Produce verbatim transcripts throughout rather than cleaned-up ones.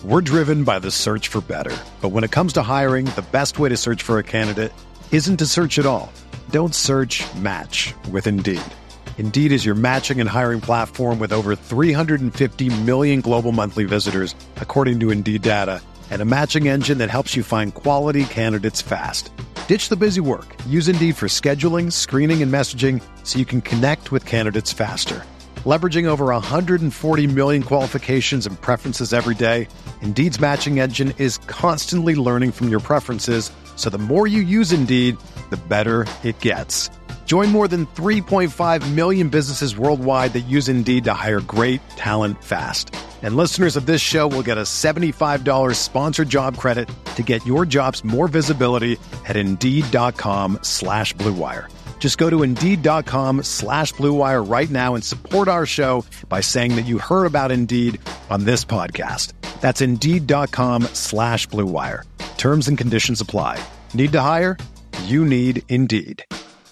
We're driven by the search for better. But when it comes to hiring, the best way to search for a candidate isn't to search at all. Don't search, match with Indeed. Indeed is your matching and hiring platform with over three hundred fifty million global monthly visitors, according to Indeed data, and a matching engine that helps you find quality candidates fast. Ditch the busy work. Use Indeed for scheduling, screening, and messaging so you can connect with candidates faster. Leveraging over one hundred forty million qualifications and preferences every day, Indeed's matching engine is constantly learning from your preferences, so the more you use Indeed, the better it gets. Join more than three point five million businesses worldwide that use Indeed to hire great talent fast. And listeners of this show will get a seventy-five dollars sponsored job credit to get your jobs more visibility at Indeed.com slash Blue Wire. Just go to Indeed.com slash Blue Wire right now and support our show by saying that you heard about Indeed on this podcast. That's Indeed.com slash Blue Wire. Terms and conditions apply. Need to hire? You need Indeed.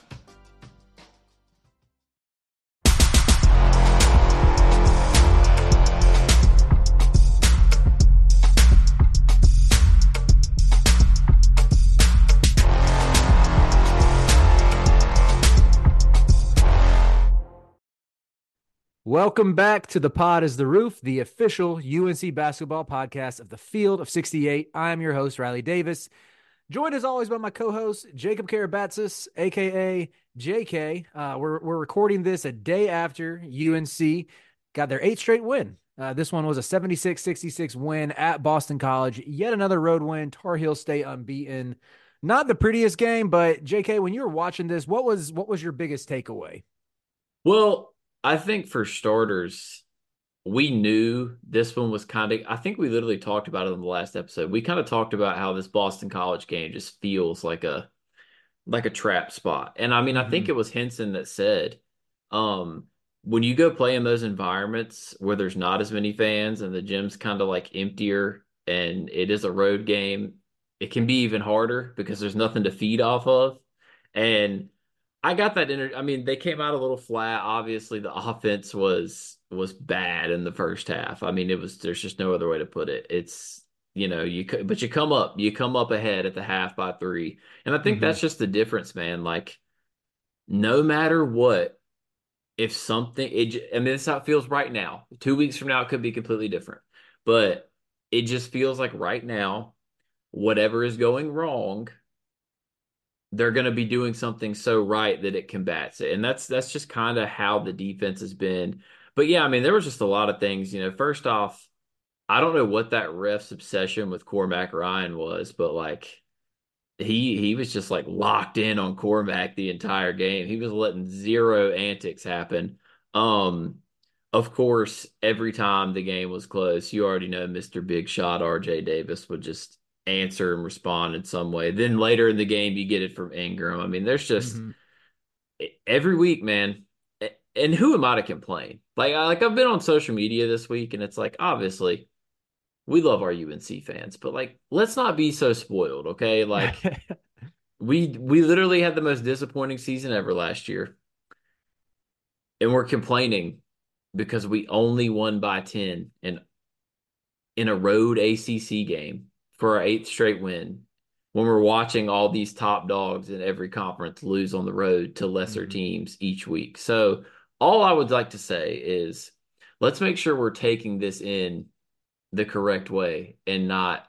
Welcome back to The Pod is the Roof, the official U N C basketball podcast of the Field of sixty-eight. I'm your host, Riley Davis, joined as always by my co-host, Jacob Karabatsis, a k a. J K. Uh, we're, we're recording this a day after U N C got their eighth straight win. Uh, this one was a seventy-six sixty-six win at Boston College. Yet another road win. Tar Heels stay unbeaten. Not the prettiest game, but J K, when you were watching this, what was what was your biggest takeaway? Well, I think for starters, we knew this one was kind of, I think we literally talked about it in the last episode. We kind of talked about how this Boston College game just feels like a like a trap spot. And I mean, I think Mhm. it was Henson that said, um, when you go play in those environments where there's not as many fans and the gym's kind of like emptier and it is a road game, it can be even harder because there's nothing to feed off of. And I got that. Inter- I mean, they came out a little flat. Obviously, the offense was was bad in the first half. I mean, it was. There's just no other way to put it. It's you know you c- but you come up, you come up ahead at the half by three, and I think Mhm. that's just the difference, man. Like, no matter what, if something, it. j- I mean, this is how it feels right now. Two weeks from now, it could be completely different, but it just feels like right now, whatever is going wrong, they're going to be doing something so right that it combats it. And that's that's just kind of how the defense has been. But yeah, I mean, there was just a lot of things, you know, first off, I don't know what that ref's obsession with Cormac Ryan was, but like he he was just like locked in on Cormac the entire game. He was letting zero antics happen. Um of course, every time the game was close, you already know Mister Big Shot R J Davis would just answer and respond in some way. Then later in the game, you get it from Ingram. I mean, there's just Mhm. every week, man. And who am I to complain? Like, I, like I've been on social media this week, and it's like, obviously, we love our U N C fans, but like, let's not be so spoiled, okay? Like, we we literally had the most disappointing season ever last year, and we're complaining because we only won by ten in in a road A C C game for our eighth straight win when we're watching all these top dogs in every conference lose on the road to lesser Mhm. teams each week. So all I would like to say is let's make sure we're taking this in the correct way and not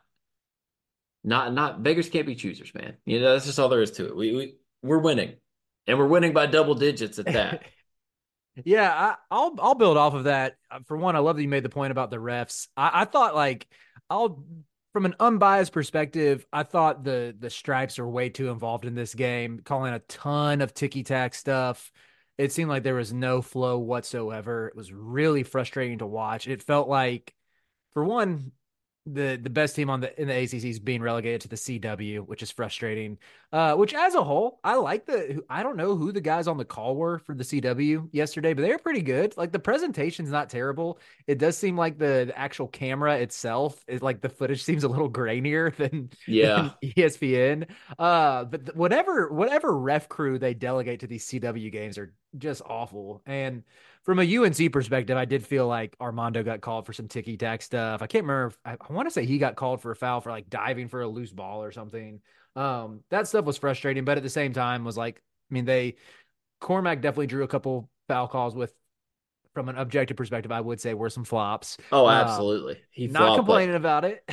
not not beggars can't be choosers, man. You know, that's just all there is to it. We, we we're winning. And we're winning by double digits at that. Yeah, I, I'll I'll build off of that. Uh, For one, I love that you made the point about the refs. I, I thought like I'll from an unbiased perspective, I thought the the stripes are way too involved in this game, calling a ton of ticky tack stuff. It seemed like there was no flow whatsoever. It was really frustrating to watch. It felt like, for one, the the best team on the in the A C C is being relegated to the C W, which is frustrating. Uh, which as a whole, I like the. I don't know who the guys on the call were for the C W yesterday, but they were pretty good. Like the presentation's not terrible. It does seem like the, the actual camera itself is like the footage seems a little grainier than than Yeah. E S P N. Uh, but th- whatever whatever ref crew they delegate to these C W games are just awful. And from a U N C perspective, I did feel like Armando got called for some ticky tack stuff. I can't remember. If, I, I want to say he got called for a foul for like diving for a loose ball or something. Um, that stuff was frustrating, but at the same time was like, I mean, they Cormac definitely drew a couple foul calls with, from an objective perspective, I would say were some flops. Oh, Um, absolutely. He not flopped, but complaining about it.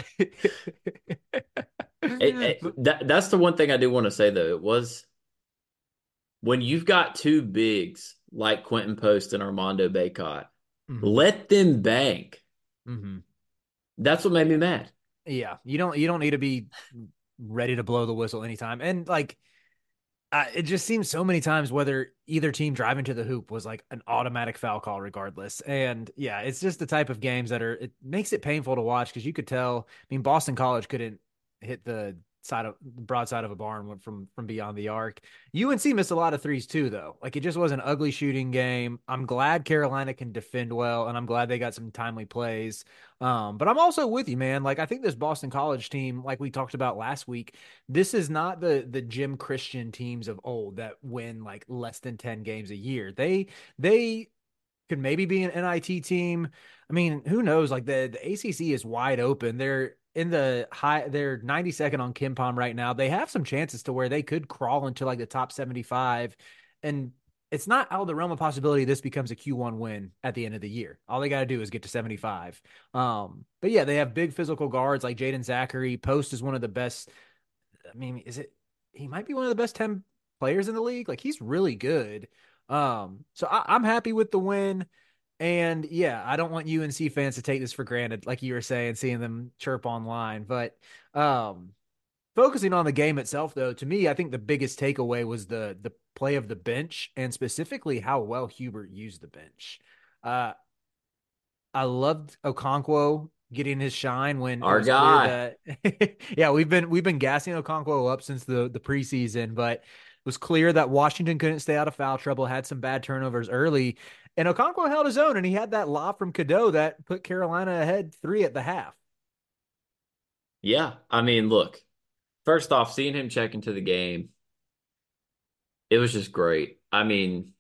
it, it, that that's the one thing I do want to say though. It was when you've got two bigs like Quentin Post and Armando Bacot, Mhm. let them bang. Mhm. That's what made me mad. Yeah, you don't you don't need to be ready to blow the whistle anytime. And like, uh, it just seems so many times whether either team driving to the hoop was like an automatic foul call regardless. And yeah, it's just the type of games that are, it makes it painful to watch because you could tell. I mean, Boston College couldn't hit the side of the broadside of a barn from from beyond the arc. U N C missed a lot of threes too, though. Like it just was an ugly shooting game. I'm glad Carolina can defend well, and I'm glad they got some timely plays. Um, but I'm also with you, man. Like I think this Boston College team, like we talked about last week, this is not the the Jim Christian teams of old that win like less than ten games a year. They they could maybe be an N I T team. I mean, who knows? Like the, the A C C is wide open. They're in the high, they're ninety-second on KenPom right now. They have some chances to where they could crawl into like the top seventy-five. And it's not out of the realm of possibility this becomes a Q one win at the end of the year. All they got to do is get to seventy-five. Um, but yeah, they have big physical guards like Jaden Zachary. Post is one of the best. I mean, is it, he might be one of the best ten players in the league. Like he's really good. Um, so I, I'm happy with the win. And yeah, I don't want U N C fans to take this for granted, like you were saying, seeing them chirp online. But um, focusing on the game itself, though, to me, I think the biggest takeaway was the the play of the bench and specifically how well Hubert used the bench. Uh, I loved Okonkwo getting his shine when it Our was clear guy. that yeah, we've been we've been gassing Okonkwo up since the the preseason, but it was clear that Washington couldn't stay out of foul trouble, had some bad turnovers early, and Okonkwo held his own, and he had that lob from Cadeau that put Carolina ahead three at the half. Yeah. I mean, look, first off, seeing him check into the game, it was just great. I mean,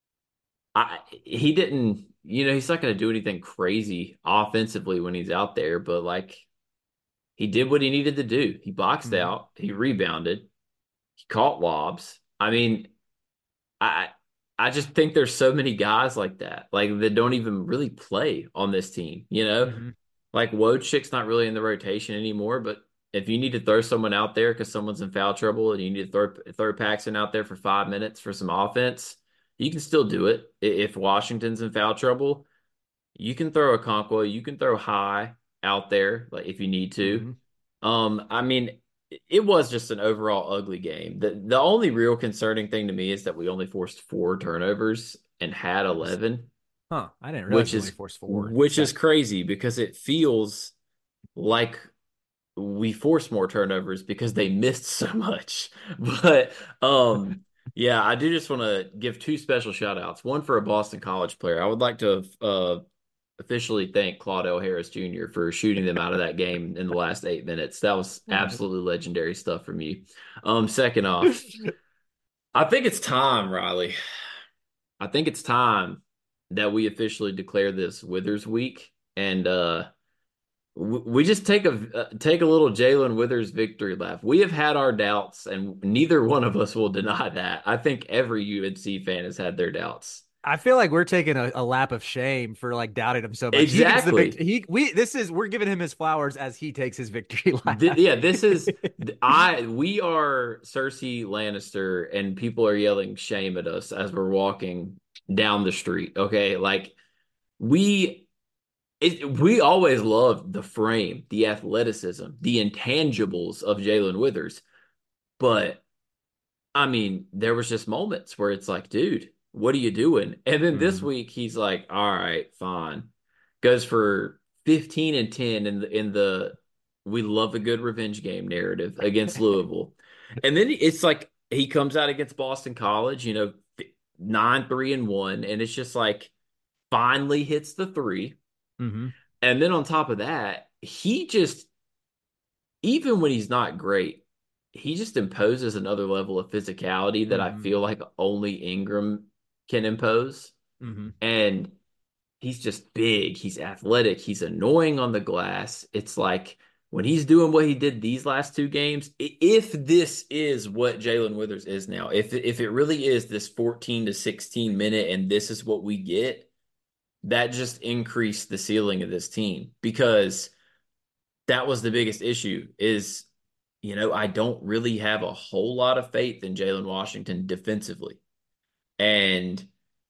I he didn't, you know, he's not going to do anything crazy offensively when he's out there, but like he did what he needed to do. He boxed Mm-hmm. out, he rebounded, he caught lobs. I mean, I I just think there's so many guys like that, like that don't even really play on this team, you know? Mm-hmm. Like Wojcik's not really in the rotation anymore, but if you need to throw someone out there because someone's in foul trouble and you need to throw throw Paxson out there for five minutes for some offense, you can still do it. I- If Washington's in foul trouble, you can throw a Conquo, you can throw high out there, like if you need to. Mm-hmm. Um, I mean, it was just an overall ugly game. The the only real concerning thing to me is that we only forced four turnovers and had eleven, Huh. I didn't realize which we only is forced four. which is That crazy because it feels like we forced more turnovers because they missed so much. But um yeah, I do just want to give two special shout outs. One for a Boston College player. I would like to uh officially thank Claudel Harris Junior for shooting them out of that game in the last eight minutes. That was absolutely legendary stuff from you. Um, second off, I think it's time, Riley. I think it's time that we officially declare this Withers week, and uh, w- we just take a uh, take a little Jalen Withers victory lap. We have had our doubts, and neither one of us will deny that. I think every U N C fan has had their doubts. I feel like we're taking a, a lap of shame for like doubting him so much. He gets the victory. Exactly. He we this is we're giving him his flowers as he takes his victory Th- lap. yeah, this is I we are Cersei Lannister and people are yelling shame at us as we're walking down the street. Okay, like we it, we always loved the frame, the athleticism, the intangibles of Jalen Withers, but I mean, there was just moments where it's like, dude, what are you doing? And then this Mhm. week he's like, all right, fine. Goes for fifteen and ten in the in the we love a good revenge game narrative against Louisville. And then it's like he comes out against Boston College, you know, nine three and one, and it's just like finally hits the three. Mhm. And then on top of that, he just even when he's not great, he just imposes another level of physicality that I Mhm. feel like only Ingram can impose. Hmm. And he's just big. He's athletic. He's annoying on the glass. It's like when he's doing what he did these last two games, if this is what Jalen Withers is now, if if it really is this fourteen to sixteen minute and this is what we get, that just increased the ceiling of this team because that was the biggest issue is, you know, I don't really have a whole lot of faith in Jalen Washington defensively. And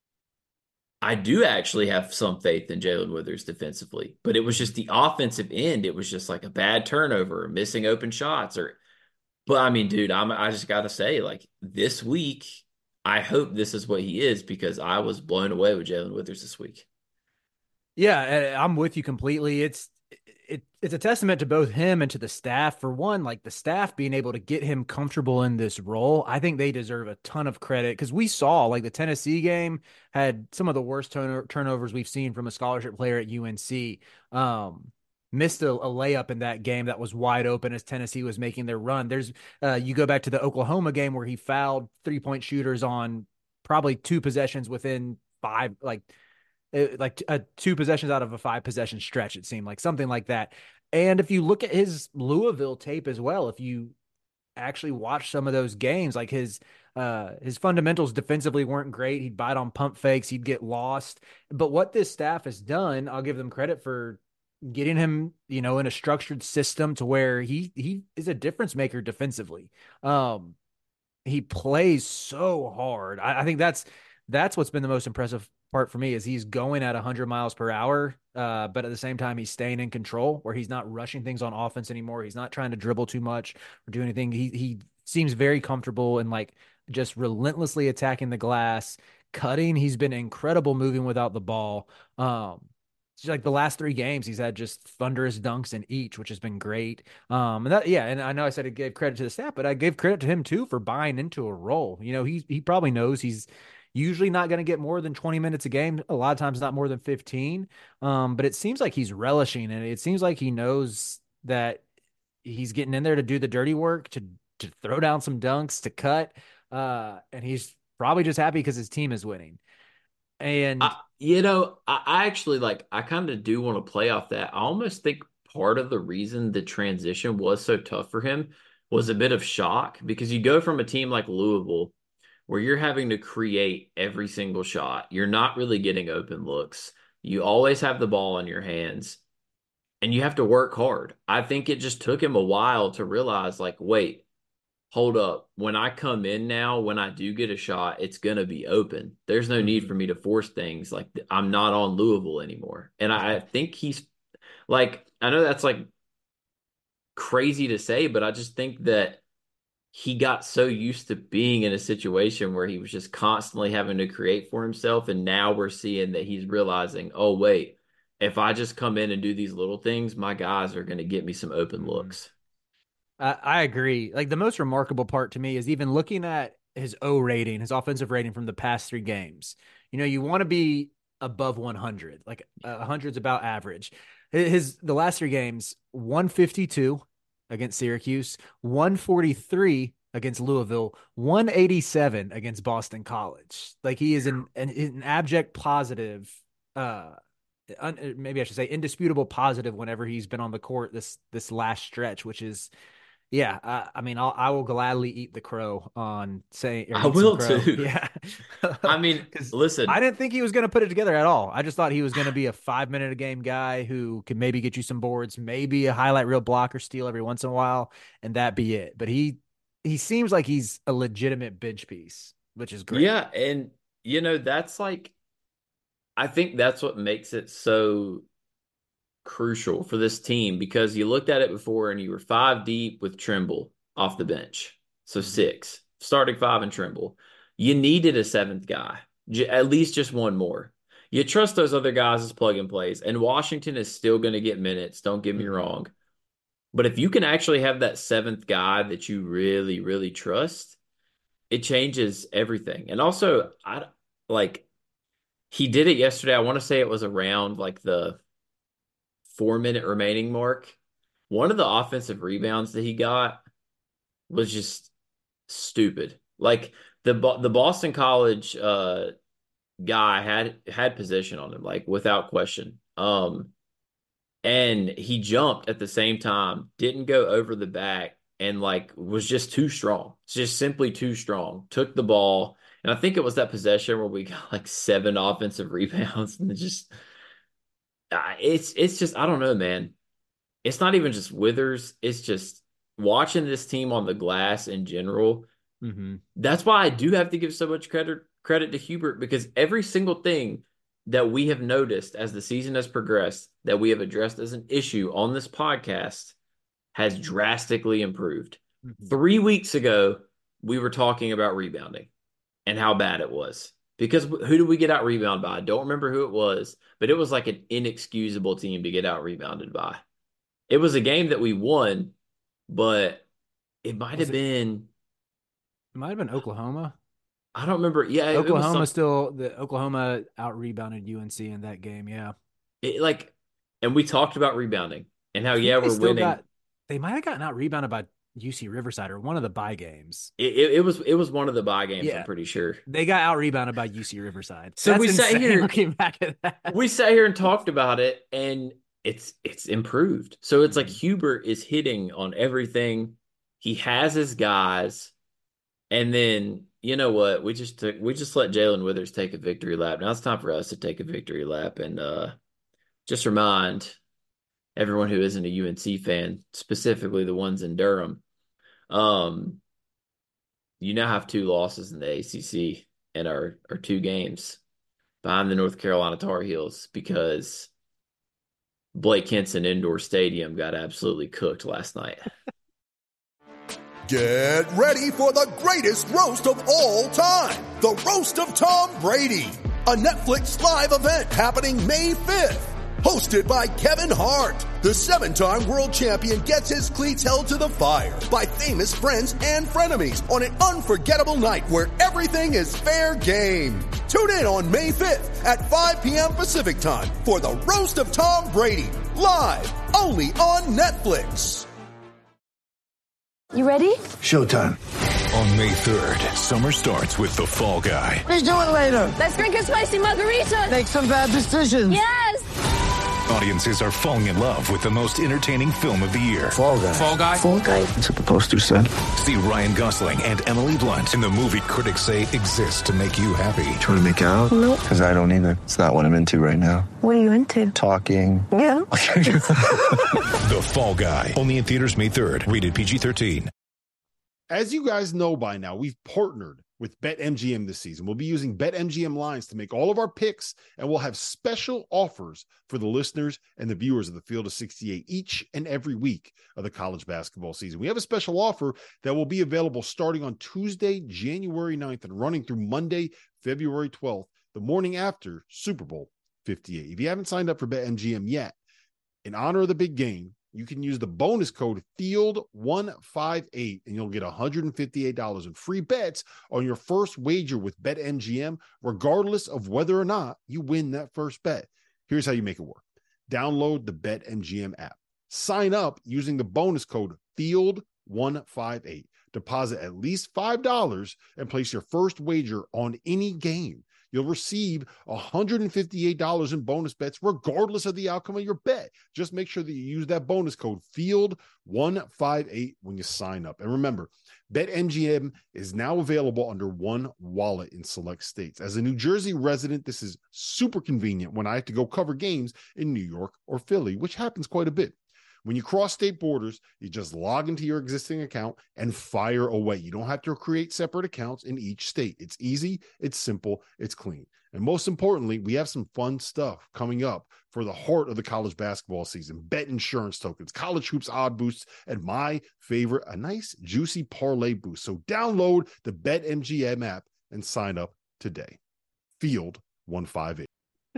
I do actually have some faith in Jalen Withers defensively, but it was Hmm. just the offensive end. It was just like a bad turnover, or missing open shots, or. But I mean, dude, I'm I just gotta say, like this week, I hope this is what he is because I was blown away with Jalen Withers this week. Yeah, eh, I'm with you completely. It's it it's a testament to both him and to the staff. For one, like the staff being able to get him comfortable in this role, I think they deserve a ton of credit because we saw like the Tennessee game had some of the worst turn- turnovers we've seen from a scholarship player at U N C. Um, missed a, a layup in that game that was wide open as Tennessee was making their run. There's uh, you go back to the Oklahoma game where he fouled three point shooters on probably two possessions within five like it, like uh, two possessions out of a five possession stretch. It seemed like something like that. And if you look at his Louisville tape as well, if you actually watch some of those games, like his uh his fundamentals defensively weren't great. He'd bite on pump fakes, he'd get lost. But what this staff has done, I'll give them credit for getting him, you know, in a structured system to where he he is a difference maker defensively. Um he plays so hard. I, I think that's that's what's been the most impressive part for me is he's going at one hundred miles per hour, uh, but at the same time he's staying in control, where he's not rushing things on offense anymore. He's not trying to dribble too much or do anything. He he seems very comfortable and like just relentlessly attacking the glass, cutting. He's been incredible moving without the ball. Um, it's like the last three games, he's had just thunderous dunks in each, which has been great. Um, and that, yeah, and I know I said I gave credit to the staff, but I gave credit to him too for buying into a role. You know, he he probably knows he's usually not going to get more than twenty minutes a game. A lot of times, not more than fifteen. Um, but it seems like he's relishing it. It seems like he knows that he's getting in there to do the dirty work, to to throw down some dunks, to cut. Uh, and he's probably just happy because his team is winning. And I, you know, I, I actually like, I kind of do want to play off that. I almost think part of the reason the transition was so tough for him was a bit of shock because you go from a team like Louisville where you're having to create every single shot. You're not really getting open looks. You always have the ball in your hands and you have to work hard. I think it just took him a while to realize, like, wait, hold up. When I come in now, when I do get a shot, it's going to be open. There's no need for mhm, me to force things. Like I'm not on Louisville anymore. And I, I think he's like, I know that's like crazy to say, but I just think that he got so used to being in a situation where he was just constantly having to create for himself. And now we're seeing that he's realizing, oh, wait, if I just come in and do these little things, my guys are going to get me some open mhm. looks. I, I agree. Like the most remarkable part to me is even looking at his O rating, his offensive rating from the past three games. You know, you want to be above one hundred. Like uh, one hundred is about average. His, his the last three games, one fifty-two against Syracuse, one forty-three against Louisville, one eighty-seven against Boston College. Like he is an an, an abject positive uh un, maybe I should say indisputable positive whenever he's been on the court this this last stretch, which is yeah, I, I mean, I'll, I will gladly eat the crow on saying or I eat some will crow. too. Yeah, I mean, because I listen, didn't think he was going to put it together at all. I just thought he was going to be a five minute a game guy who could maybe get you some boards, maybe a highlight reel block or steal every once in a while, and that be it. But he he seems like he's a legitimate bench piece, which is great. yeah. And, you know, that's like, I think that's what makes it so crucial for this team because you looked at it before and you were five deep with Trimble off the bench. So Mhm. six, starting five and Trimble. You needed a seventh guy, j- at least just one more. You trust those other guys as plug and plays, and Washington is still going to get minutes. Don't get me Mhm. wrong. But if you can actually have that seventh guy that you really, really trust, it changes everything. And also, I like he did it yesterday. I want to say it was around like the four minute remaining mark. One of the offensive rebounds that he got was just stupid. Like the the Boston College uh guy had had position on him, like without question. Um, and he jumped at the same time, didn't go over the back, and like was just too strong. It's just simply too strong. Took the ball, and I think it was that possession where we got like seven offensive rebounds, and it just uh, it's it's just I don't know, man. It's not even just Withers. It's just watching this team on the glass in general. Mm-hmm. That's why I do have to give so much credit credit to Hubert because every single thing that we have noticed as the season has progressed that we have addressed as an issue on this podcast has drastically improved. Mm-hmm. Three weeks ago, we were talking about rebounding and how bad it was. Because who did we get out rebounded by? I don't remember who it was, but it was like an inexcusable team to get out rebounded by. It was a game that we won, but it might have it, been. It might have been Oklahoma. I don't remember. Yeah, it, Oklahoma it was some, still the Oklahoma out rebounded U N C in that game. Yeah, it, like, and we talked about rebounding and how yeah we're winning. Got, they might have gotten out rebounded by U C Riverside or one of the bye games. It, it, it was it was one of the bye games. Yeah. I'm pretty sure they got out rebounded by U C Riverside. So That's we insane sat here looking back at that. We sat here and talked about it, and it's it's improved. So it's like Hubert is hitting on everything. He has his guys, and then you know what? We just took we just let Jalen Withers take a victory lap. Now it's time for us to take a victory lap, and uh, just remind everyone who isn't a U N C fan, specifically the ones in Durham, um, you now have two losses in the A C C and our our two games behind the North Carolina Tar Heels because Blake Henson Indoor Stadium got absolutely cooked last night. Get ready for the greatest roast of all time, the Roast of Tom Brady, a Netflix live event happening May fifth. Hosted by Kevin Hart, the seven-time world champion gets his cleats held to the fire by famous friends and frenemies on an unforgettable night where everything is fair game. Tune in on May fifth at five p.m. Pacific time for the Roast of Tom Brady, live only on Netflix. You ready? Showtime. On May third, summer starts with The Fall Guy. Let's do it later. Let's drink a spicy margarita. Make some bad decisions. Yes. Audiences are falling in love with the most entertaining film of the year. Fall Guy. Fall Guy. Fall Guy. That's what the poster said. See Ryan Gosling and Emily Blunt in the movie critics say exists to make you happy. Trying to make it out? Nope. Because I don't either. It's not what I'm into right now. What are you into? Talking. Yeah. The Fall Guy. Only in theaters May third. Rated P G thirteen. As you guys know by now, we've partnered with BetMGM this season. We'll be using BetMGM lines to make all of our picks, and we'll have special offers for the listeners and the viewers of the Field of sixty-eight each and every week of the college basketball season. We have a special offer that will be available starting on Tuesday, January ninth, and running through Monday, February twelfth, the morning after Super Bowl fifty-eight. If you haven't signed up for BetMGM yet, in honor of the big game, you can use the bonus code field one five eight and you'll get one hundred fifty-eight dollars in free bets on your first wager with BetMGM, regardless of whether or not you win that first bet. Here's how you make it work. Download the BetMGM app. Sign up using the bonus code field one five eight. Deposit at least five dollars and place your first wager on any game. You'll receive one hundred fifty-eight dollars in bonus bets regardless of the outcome of your bet. Just make sure that you use that bonus code field one five eight when you sign up. And remember, BetMGM is now available under one wallet in select states. As a New Jersey resident, this is super convenient when I have to go cover games in New York or Philly, which happens quite a bit. When you cross state borders, you just log into your existing account and fire away. You don't have to create separate accounts in each state. It's easy, it's simple, it's clean. And most importantly, we have some fun stuff coming up for the heart of the college basketball season. Bet insurance tokens, college hoops odd boosts, and my favorite, a nice juicy parlay boost. So download the BetMGM app and sign up today. Field one five eight.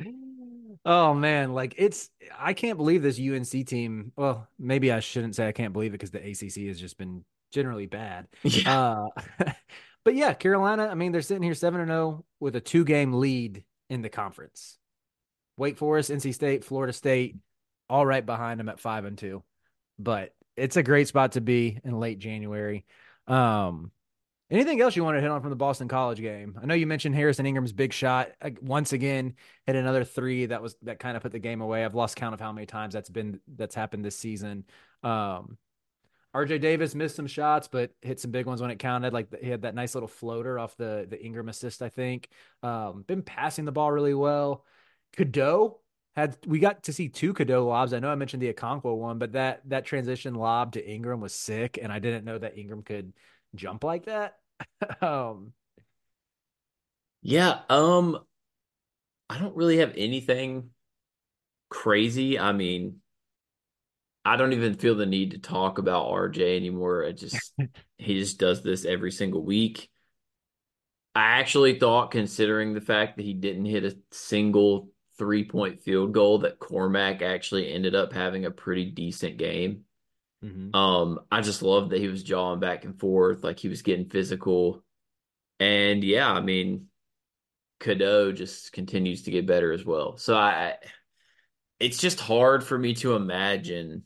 Oh man, like it's I can't believe this U N C team. Well, maybe I shouldn't say I can't believe it because the A C C has just been generally bad. Yeah. Uh, but yeah, Carolina, I mean, they're sitting here seven and oh with a two-game lead in the conference. Wake Forest, N C State, Florida State, all right behind them at five and two. But it's a great spot to be in late January. Um, Anything else you want to hit on from the Boston College game? I know you mentioned Harrison Ingram's big shot. Once again, hit another three that was that kind of put the game away. I've lost count of how many times that's been that's happened this season. Um, R J Davis missed some shots, but hit some big ones when it counted. Like he had that nice little floater off the the Ingram assist, I think. Um, been passing the ball really well. Cadeau had we got to see two Cadeau lobs. I know I mentioned the Okonkwo one, but that that transition lob to Ingram was sick, and I didn't know that Ingram could jump like that. um, Yeah, um, I don't really have anything crazy. I mean, I don't even feel the need to talk about R J anymore. I just he just does this every single week. I actually thought, considering the fact that he didn't hit a single three-point field goal, that Cormac actually ended up having a pretty decent game. mm-hmm. Um, I just loved that he was jawing back and forth, like he was getting physical. And yeah, I mean, Cadeau just continues to get better as well. So I, it's just hard for me to imagine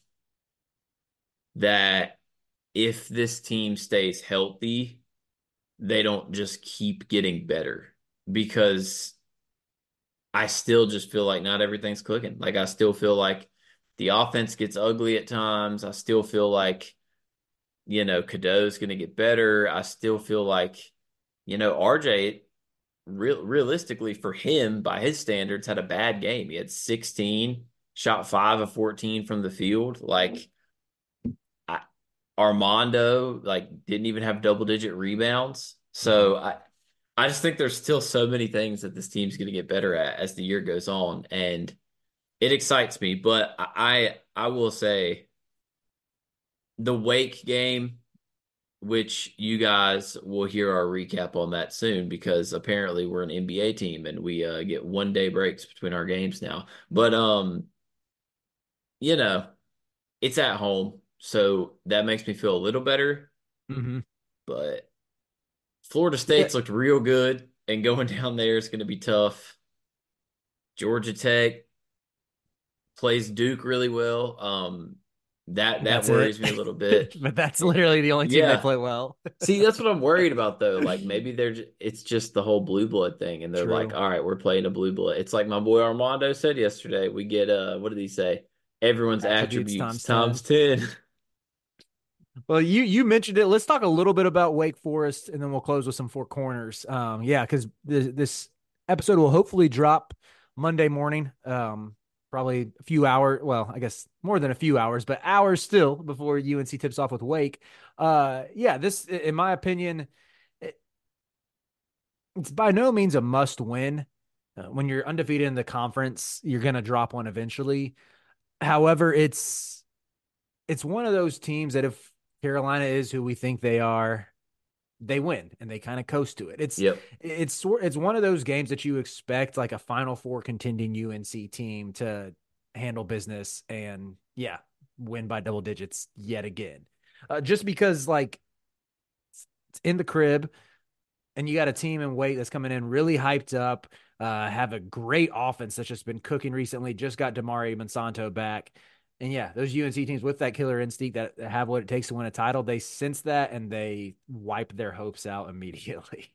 that if this team stays healthy, they don't just keep getting better, because I still just feel like not everything's clicking. Like I still feel like the offense gets ugly at times. I still feel like, you know, Cadeau's going to get better. I still feel like, you know, R J, real realistically for him, by his standards, had a bad game. He had sixteen, shot five of fourteen from the field. Like I, Armando, like didn't even have double digit rebounds. So I, I just think there's still so many things that this team's going to get better at as the year goes on, and it excites me. But I, I will say, the Wake game, which you guys will hear our recap on that soon, because apparently we're an N B A team and we uh, get one day breaks between our games now. But um, you know, it's at home, so that makes me feel a little better. Mm-hmm. But Florida State's yeah. looked real good, and going down there is going to be tough. Georgia Tech plays Duke really well. Um, that that That's worries it. me a little bit. But that's literally the only team Yeah. they play well. See, that's what I'm worried about, though. Like maybe they're just, it's just the whole blue blood thing, and they're True. like, all right, we're playing a blue blood. It's like my boy Armando said yesterday. We get uh, what did he say? Everyone's attributes, Attributes times, times ten. Well, you you mentioned it. Let's talk a little bit about Wake Forest, and then we'll close with some Four Corners. Um, yeah, because this, this episode will hopefully drop Monday morning. Um, probably a few hours. Well, I guess more than a few hours, but hours still before U N C tips off with Wake. Uh, yeah, this, in my opinion, it, it's by no means a must win. Uh, when you're undefeated in the conference, you're going to drop one eventually. However, it's it's one of those teams that if Carolina is who we think they are, they win and they kind of coast to it. It's yep. it's it's one of those games that you expect like a Final Four contending U N C team to handle business and yeah, win by double digits yet again. Uh, just because like it's in the crib and you got a team in Wake that's coming in really hyped up, uh, have a great offense that's just been cooking recently, just got Damari Monsanto back. And yeah, those U N C teams with that killer instinct that have what it takes to win a title, they sense that and they wipe their hopes out immediately.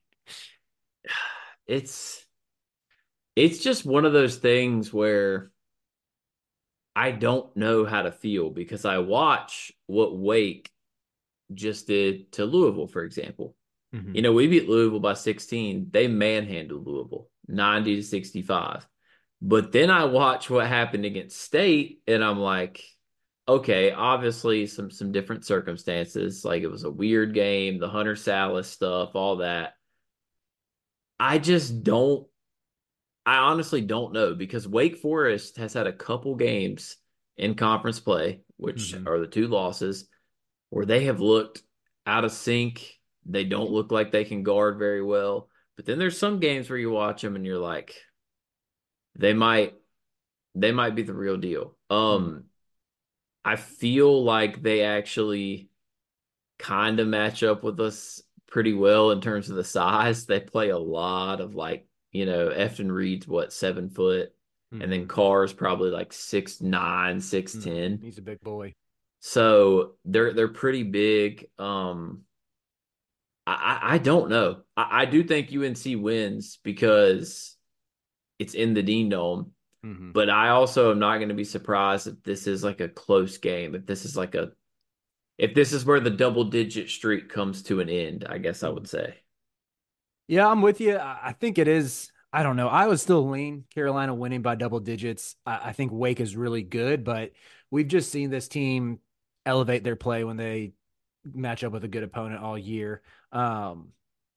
It's it's just one of those things where I don't know how to feel, because I watch what Wake just did to Louisville, for example. Mm-hmm. You know, we beat Louisville by sixteen. They manhandled Louisville ninety to sixty-five. But then I watch what happened against State, and I'm like, okay, obviously some some different circumstances. Like it was a weird game, the Hunter Salas stuff, all that. I just don't, I honestly don't know, because Wake Forest has had a couple games in conference play, which mm-hmm. are the two losses, where they have looked out of sync. They don't look like they can guard very well. But then there's some games where you watch them and you're like, They might, they might be the real deal. Um, mm. I feel like they actually kind of match up with us pretty well in terms of the size. They play a lot of like, you know, Efton Reed's what, seven foot, mm. and then Carr's probably like six nine, six ten. Mm. He's a big boy. So they're they're pretty big. Um, I, I don't know. I, I do think U N C wins because it's in the Dean Dome. Mm-hmm. But I also am not going to be surprised if this is like a close game. If this is like a, if this is where the double digit streak comes to an end, I guess I would say. Yeah, I'm with you. I I think it is. I don't know. I would still lean Carolina winning by double digits. I, I think Wake is really good, but we've just seen this team elevate their play when they match up with a good opponent all year. Um,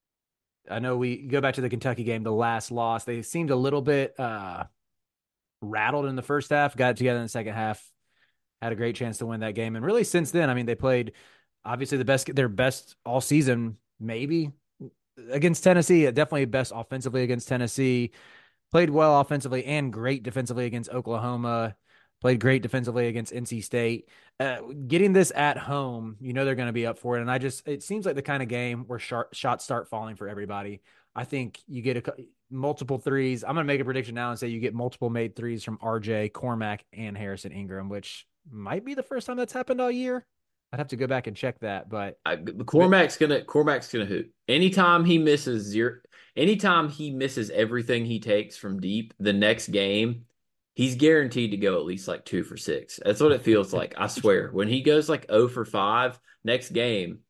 I know we go back to the Kentucky game, the last loss. They seemed a little bit uh, rattled in the first half, got it together in the second half, had a great chance to win that game. And really since then, I mean, they played obviously the best, their best all season, maybe against Tennessee, definitely best offensively against Tennessee, played well offensively and great defensively against Oklahoma, played great defensively against N C State. Uh, getting this at home, you know they're going to be up for it. And I just, it seems like the kind of game where shot, shots start falling for everybody. I think you get a, multiple threes. I'm going to make a prediction now and say you get multiple made threes from R J, Cormac, and Harrison Ingram, which might be the first time that's happened all year. I'd have to go back and check that, but I, Cormac's gonna Cormac's gonna hoot. Anytime he misses zero, anytime he misses everything he takes from deep, the next game, he's guaranteed to go at least like two for six. That's what it feels like. I swear. When he goes like zero for five, next game,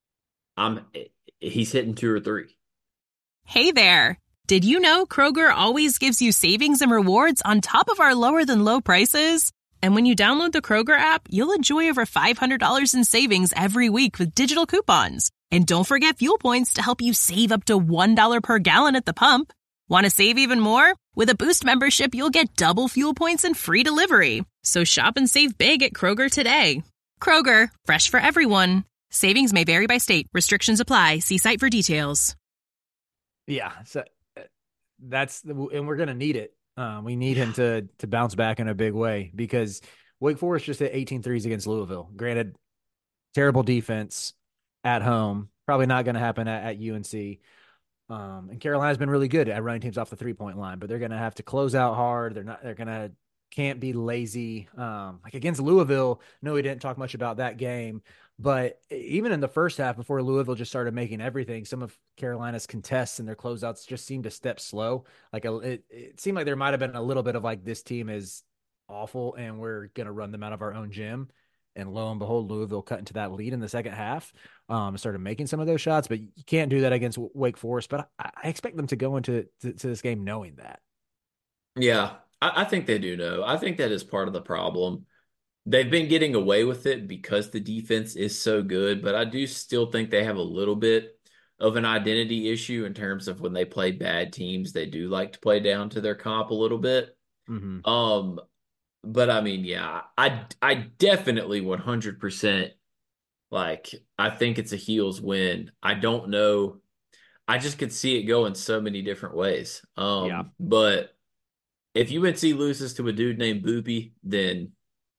I'm he's hitting two or three. Hey there. Did you know Kroger always gives you savings and rewards on top of our lower than low prices? And when you download the Kroger app, you'll enjoy over five hundred dollars in savings every week with digital coupons. And don't forget fuel points to help you save up to one dollar per gallon at the pump. Want to save even more? With a Boost membership, you'll get double fuel points and free delivery. So shop and save big at Kroger today. Kroger, fresh for everyone. Savings may vary by state. Restrictions apply. See site for details. Yeah, so that's the, and we're going to need it. Um, we need him to to bounce back in a big way because Wake Forest just hit eighteen threes against Louisville. Granted, terrible defense at home. Probably not going to happen at, at U N C. Um, and Carolina's been really good at running teams off the three-point line, but they're going to have to close out hard. They're not. They're going to can't be lazy. Um, like against Louisville, no, we didn't talk much about that game. But even in the first half, before Louisville just started making everything, some of Carolina's contests and their closeouts just seemed to step slow. Like a, it, it seemed like there might have been a little bit of like, this team is awful and we're going to run them out of our own gym. And lo and behold, Louisville cut into that lead in the second half, um, started making some of those shots. But you can't do that against Wake Forest. But I, I expect them to go into to, to this game knowing that. Yeah, I, I think they do know. I think that is part of the problem. They've been getting away with it because the defense is so good, but I do still think they have a little bit of an identity issue in terms of when they play bad teams, they do like to play down to their comp a little bit. Mm-hmm. Um, but I mean, yeah, I I definitely one hundred percent like I think it's a heels win. I don't know. I just could see it go in so many different ways. Um, Yeah. But if U N C loses to a dude named Boopy, then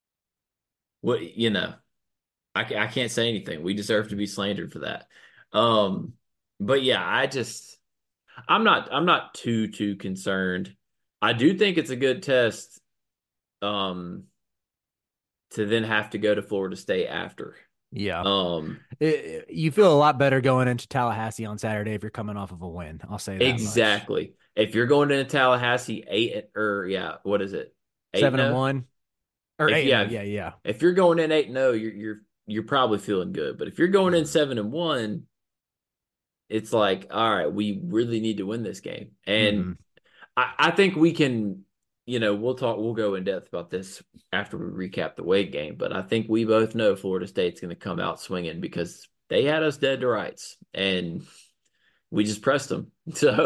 what, you know, I, I can't say anything. We deserve to be slandered for that. Um, but yeah, I just, I'm not, I'm not too, too concerned. I do think it's a good test, um, to then have to go to Florida State after. Yeah. Um, it, you feel a lot better going into Tallahassee on Saturday if you're coming off of a win. I'll say that exactly. much. If you're going into Tallahassee eight or yeah, what is it? Eight Seven and one. Or if, eight, yeah, yeah, yeah. If you're going in eight and zero, you're you're you're probably feeling good. But if you're going in seven and one, it's like, all right, we really need to win this game. And mm-hmm. I, I think we can. You know, we'll talk. We'll go in depth about this after we recap the Wake game. But I think we both know Florida State's going to come out swinging because they had us dead to rights, and we just pressed them. So.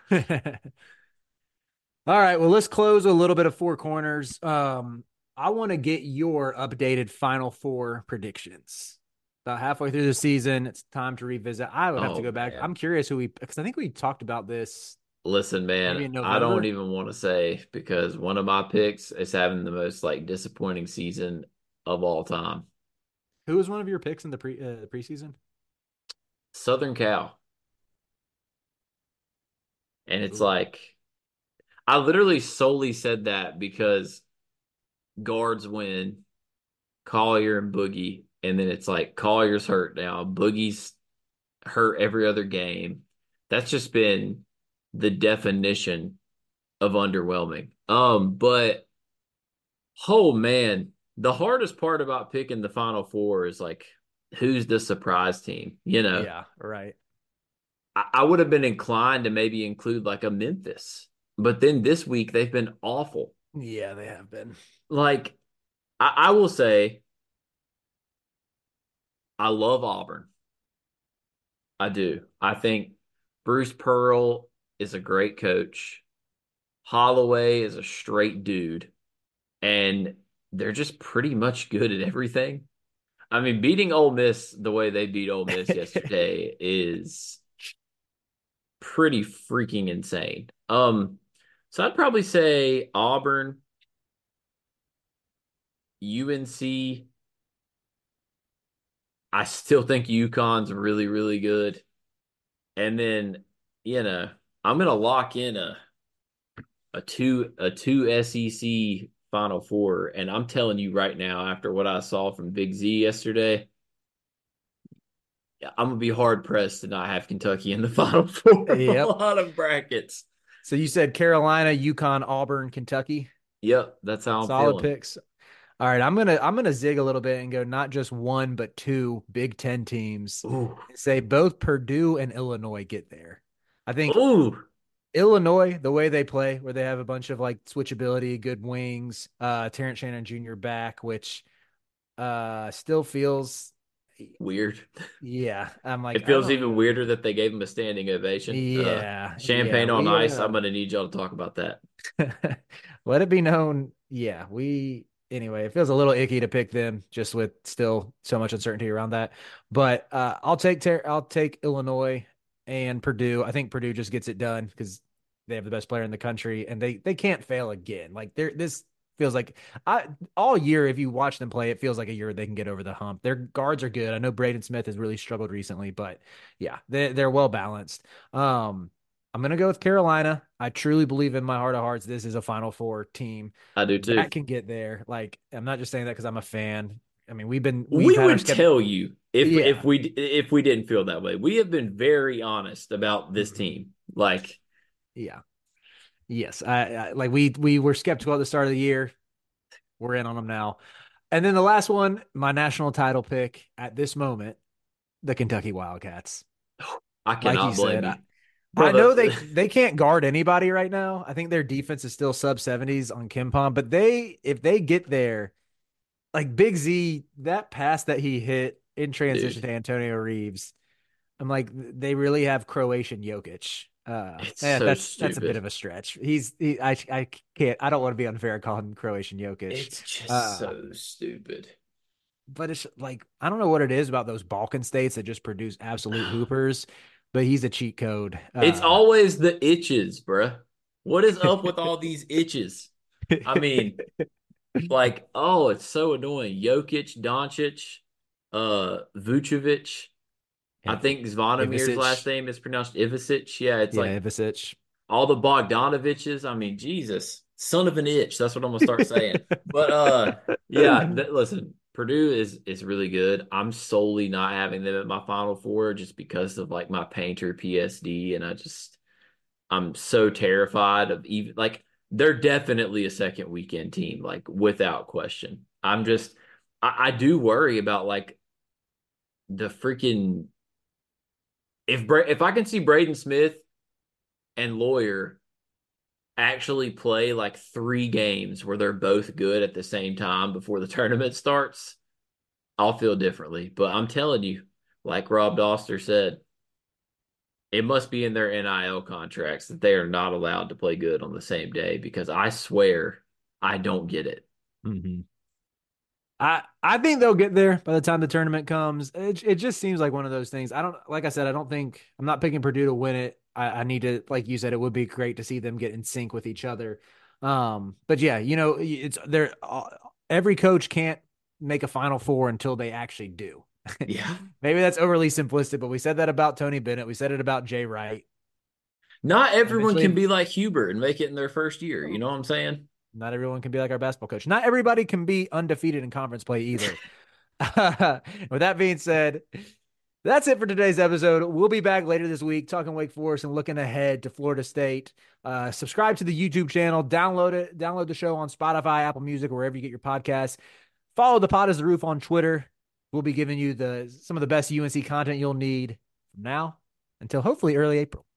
All right, well, let's close a little bit of Four Corners. Um, I want to get your updated Final Four predictions. About halfway through the season, it's time to revisit. I would have oh, to go back. Man. I'm curious who we, because I think we talked about this. Listen, man, I don't even want to say because one of my picks is having the most like disappointing season of all time. Who was one of your picks in the pre uh, preseason? Southern Cal. And it's Ooh. like, I literally solely said that because guards win, Collier and Boogie, and then it's like Collier's hurt now. Boogie's hurt every other game. That's just been the definition of underwhelming. Um, but oh man, the hardest part about picking the Final Four is like who's the surprise team, you know? Yeah, right. I, I would have been inclined to maybe include like a Memphis, but then this week they've been awful. Yeah, they have been. Like, I, I will say, I love Auburn. I do. I think Bruce Pearl is a great coach. Holloway is a straight dude. And they're just pretty much good at everything. I mean, beating Ole Miss the way they beat Ole Miss yesterday is pretty freaking insane. Um, so I'd probably say Auburn, U N C. I still think UConn's really, really good. And then, you know, I'm gonna lock in a a two a two S E C Final Four, and I'm telling you right now, after what I saw from Big Z yesterday, I'm gonna be hard pressed to not have Kentucky in the Final Four. Yep. A lot of brackets. So you said Carolina, UConn, Auburn, Kentucky. Yep, that's how I'm Solid feeling. picks. All right, I'm gonna I'm gonna zig a little bit and go not just one but two Big Ten teams. Ooh. Say both Purdue and Illinois get there. I think Ooh. Illinois, the way they play, where they have a bunch of like switchability, good wings, uh, Terrence Shannon Junior back, which uh still feels weird. Yeah, I'm like, it feels even weirder that they gave him a standing ovation. Yeah, uh, champagne yeah, on we, ice. uh, I'm gonna need y'all to talk about that. Let it be known. Yeah, we. Anyway, it feels a little icky to pick them just with still so much uncertainty around that. But uh, I'll take ter- I'll take Illinois and Purdue. I think Purdue just gets it done because they have the best player in the country and they they can't fail again. Like they're this feels like I all year if you watch them play, it feels like a year they can get over the hump. Their guards are good. I know Braden Smith has really struggled recently, but yeah, they they're well balanced. Um, I'm going to go with Carolina. I truly believe in my heart of hearts this is a Final Four team. I do too. That can get there. Like, I'm not just saying that because I'm a fan. I mean, we've been we've we would skeptic- tell you if yeah. if we if we didn't feel that way. We have been very honest about this team. Like, yeah, yes, I, I like we we were skeptical at the start of the year. We're in on them now. And then the last one, my national title pick at this moment, the Kentucky Wildcats. I cannot like blame said, you. I, I know they they can't guard anybody right now. I think their defense is still sub seventies on KenPom, but they if they get there, like Big Z, that pass that he hit in transition Dude. to Antonio Reeves, I'm like they really have Croatian Jokic. Uh, It's eh, so that's stupid. that's a bit of a stretch. He's he, I I can't I don't want to be unfair calling Croatian Jokic. It's just Uh, so stupid. But it's like I don't know what it is about those Balkan states that just produce absolute hoopers. But he's a cheat code. Uh, It's always the itches, bruh. What is up with all these itches? I mean, like, oh, it's so annoying. Jokic, Doncic, uh, Vucevic. I think Zvonimir's Ivicic. last name is pronounced Ivicic. Yeah, it's yeah, like Ivicic. all the Bogdanoviches. I mean, Jesus, son of an itch. That's what I'm gonna start saying. But uh, yeah, th- listen, Purdue is is really good. I'm solely not having them at my Final Four just because of like my Painter P S D, and I just I'm so terrified of even like they're definitely a second weekend team, like without question. I'm just I, I do worry about like the freaking if Bra- if I can see Braden Smith and Lawyer actually play like three games where they're both good at the same time before the tournament starts, I'll feel differently. But I'm telling you, like Rob Doster said, it must be in their N I L contracts that they are not allowed to play good on the same day because I swear I don't get it. Mm-hmm. I I think they'll get there by the time the tournament comes. It it just seems like one of those things. I don't like I said, I don't think I'm not picking Purdue to win it. I, I need to, like you said, it would be great to see them get in sync with each other. Um, but yeah, you know, it's there. Uh, every coach can't make a Final Four until they actually do. Yeah, maybe that's overly simplistic, but we said that about Tony Bennett. We said it about Jay Wright. Not everyone Eventually- can be like Hubert and make it in their first year. You know what I'm saying? Not everyone can be like our basketball coach. Not everybody can be undefeated in conference play either. With that being said, That's it for today's episode. We'll be back later this week talking Wake Forest and looking ahead to Florida State. Uh, subscribe to the YouTube channel. Download it. Download the show on Spotify, Apple Music, wherever you get your podcasts. Follow the Pod as the Roof on Twitter. We'll be giving you the some of the best U N C content you'll need from now until hopefully early April.